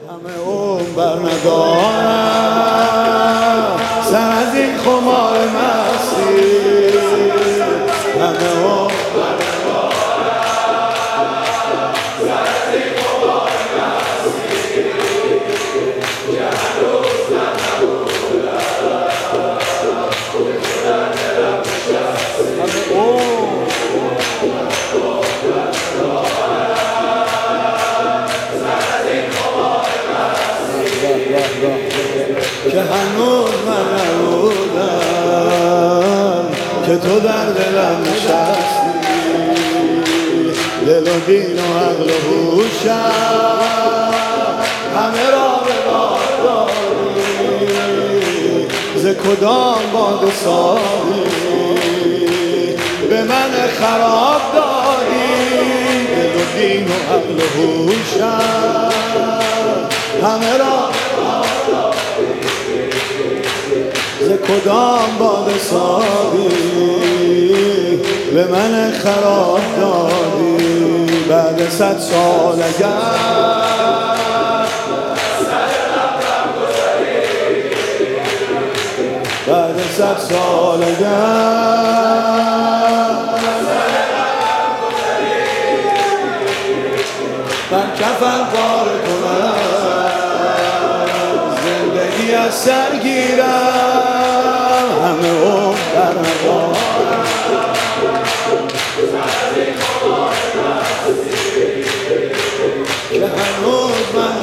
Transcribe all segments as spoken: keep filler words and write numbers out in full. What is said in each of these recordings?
همه اون برندارم سر از این خمار مستی، همه اون که هنوز من نبودم که تو در دلم نشستی، دل و دین و عقل و هوشم همه را به باد دادی، ز کدام باد ساقی به من خراب دادی، دل و دین و عقل و هوشم همه را ز کدام باد ساقی به من خراب دادی. بعد صد سال اگر بعد صد سال اگر من کفن پاره کنم، زندگی از سر گیرم، همه اون برندارم که هنوز من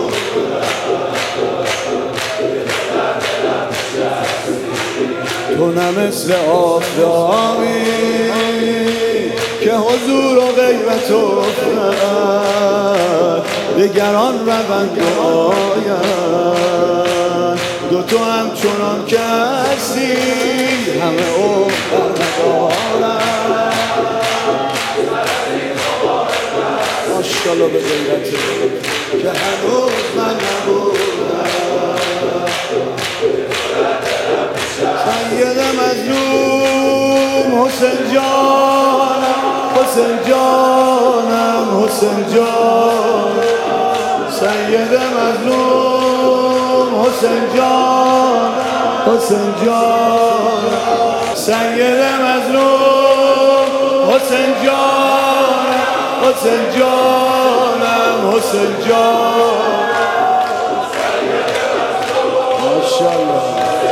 تو نه مثل آفتابی که حضور و غیبت افتد، دگران روند و آیند، دو تو هم چنان که هستی، همه اون برندارم ماشالله به غیرت که هنوز من نبودم. سید مظلوم حسین جانم، حسین جانم، حسین جان، سید مظلوم حسین جان، حسین جان، سید مظلوم حسین جان، حسین جانم، حسین جان ماشالله،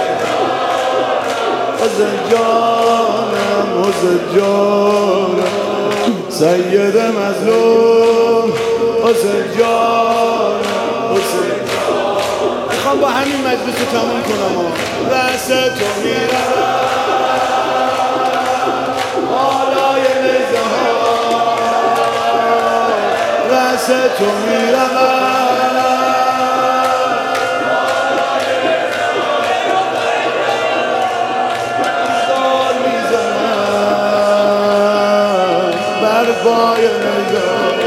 حسین جانم، حسین جانم، سید مظلوم حسین جانم، حسین جانم. میخوام با همین مجلس رو تموم کنم و رأس تو میرم بالای نیزه ها، رأس تو میرم بای نگاه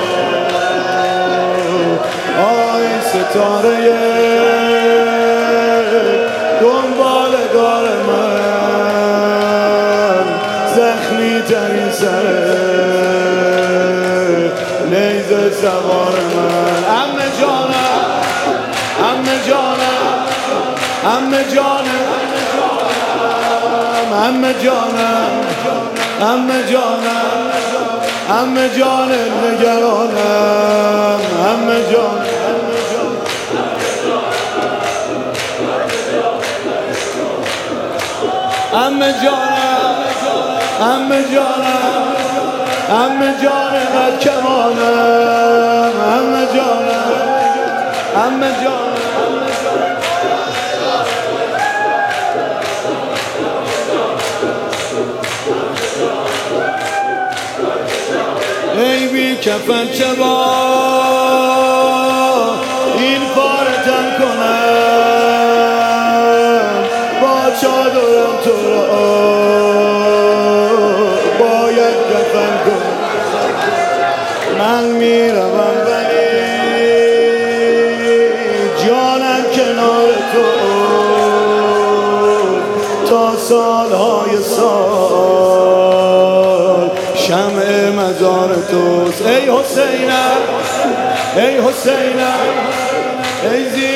آی ستاره دنبال دار من، زخمی ترین سر نیزه سوار من، عمه جانم، عمه جانم، عمه جانم، عمه جانم، عمه جانم، عمه جان نگرانم، عمه جان، عمه جانم، عمه جانم، عمه جان قد کمانم، عمه جانم، عمه جانم. ای بی کفن چه با این پاره تن کنم، با چادرم تو را باید کفن کنم، من میروم ولی جانم کنار تو تا سالهای سال، شمع مزار توست ای حسینم، ای حسینم، ای